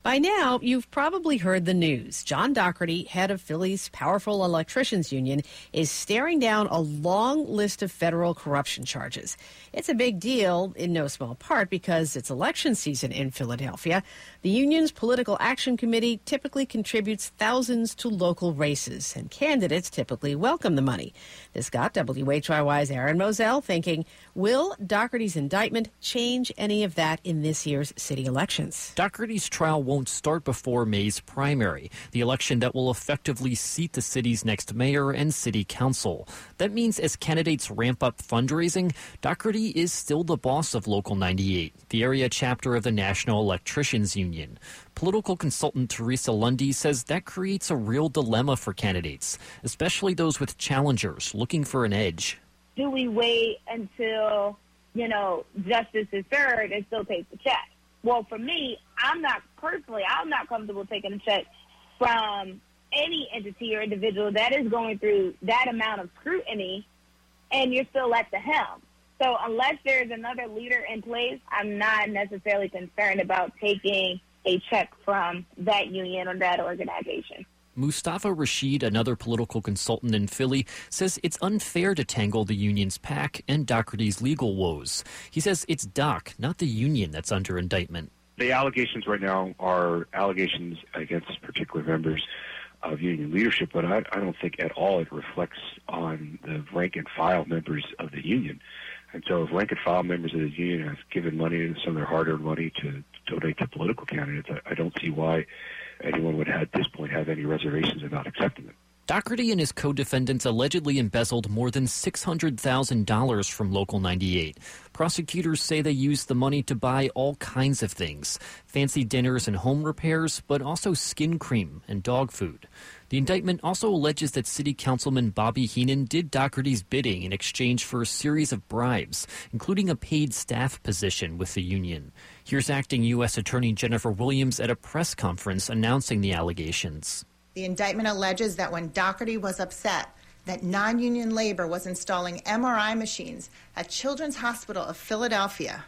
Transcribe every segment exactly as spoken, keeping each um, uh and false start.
By now, you've probably heard the news. John Doherty, head of Philly's powerful electricians union, is staring down a long list of federal corruption charges. It's a big deal in no small part because it's election season in Philadelphia. The union's political action committee typically contributes thousands to local races, and candidates typically welcome the money. This got W H Y Y's Aaron Moselle thinking, will Doherty's indictment change any of that in this year's city elections? Doherty's trial won't start before May's primary, the election that will effectively seat the city's next mayor and city council. That means as candidates ramp up fundraising, Doherty is still the boss of Local ninety-eight, the area chapter of the National Electricians Union. Political consultant Teresa Lundy says that creates a real dilemma for candidates, especially those with challengers looking for an edge. Do we wait until, you know, justice is served and still take the check? Well, for me, I'm not personally, I'm not comfortable taking a check from any entity or individual that is going through that amount of scrutiny and you're still at the helm. So unless there's another leader in place, I'm not necessarily concerned about taking a check from that union or that organization. Mustafa Rashid, another political consultant in Philly, says it's unfair to tangle the union's PAC and Doherty's legal woes. He says it's Doc, not the union, that's under indictment. The allegations right now are allegations against particular members of union leadership, but I, I don't think at all it reflects on the rank and file members of the union. And so if rank and file members of the union have given money, some of their hard-earned money, to donate to political candidates, I, I don't see why anyone would at this point have any reservations about accepting it. Doherty and his co-defendants allegedly embezzled more than six hundred thousand dollars from Local ninety-eight. Prosecutors say they used the money to buy all kinds of things, fancy dinners and home repairs, but also skin cream and dog food. The indictment also alleges that City Councilman Bobby Heenan did Doherty's bidding in exchange for a series of bribes, including a paid staff position with the union. Here's acting U S Attorney Jennifer Williams at a press conference announcing the allegations. The indictment alleges that when Doherty was upset that non-union labor was installing M R I machines at Children's Hospital of Philadelphia,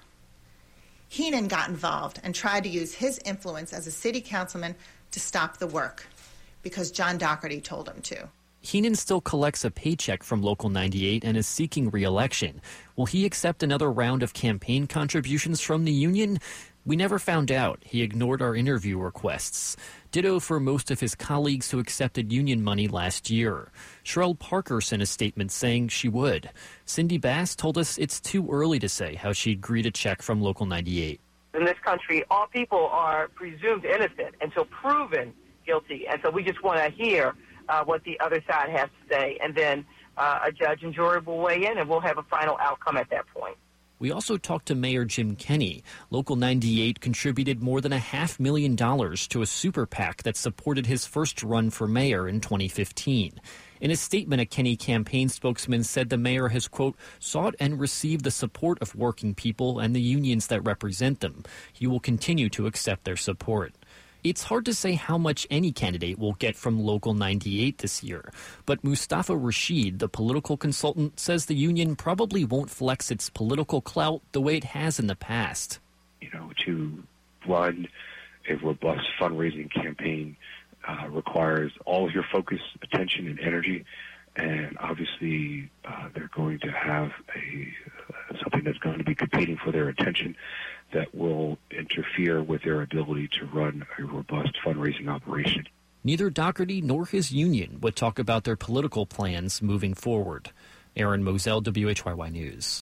Heenan got involved and tried to use his influence as a city councilman to stop the work because John Doherty told him to. Heenan still collects a paycheck from Local ninety-eight and is seeking re-election. Will he accept another round of campaign contributions from the union? We never found out. He ignored our interview requests. Ditto for most of his colleagues who accepted union money last year. Sherelle Parker sent a statement saying she would. Cindy Bass told us it's too early to say how she'd greet a check from Local ninety-eight. In this country, all people are presumed innocent until proven guilty. And so we just want to hear uh, what the other side has to say. And then uh, a judge and jury will weigh in, and we'll have a final outcome at that point. We also talked to Mayor Jim Kenney. Local ninety-eight contributed more than a half million dollars to a super PAC that supported his first run for mayor in twenty fifteen. In a statement, a Kenney campaign spokesman said the mayor has, quote, sought and received the support of working people and the unions that represent them. He will continue to accept their support. It's hard to say how much any candidate will get from Local ninety-eight this year, but Mustafa Rashid, the political consultant, says the union probably won't flex its political clout the way it has in the past. You know, to run a robust fundraising campaign uh, requires all of your focus, attention, and energy, and obviously uh, they're going to have a uh, something that's going to be competing for their attention that will interfere with their ability to run a robust fundraising operation. Neither Doherty nor his union would talk about their political plans moving forward. Aaron Moselle, W H Y Y News.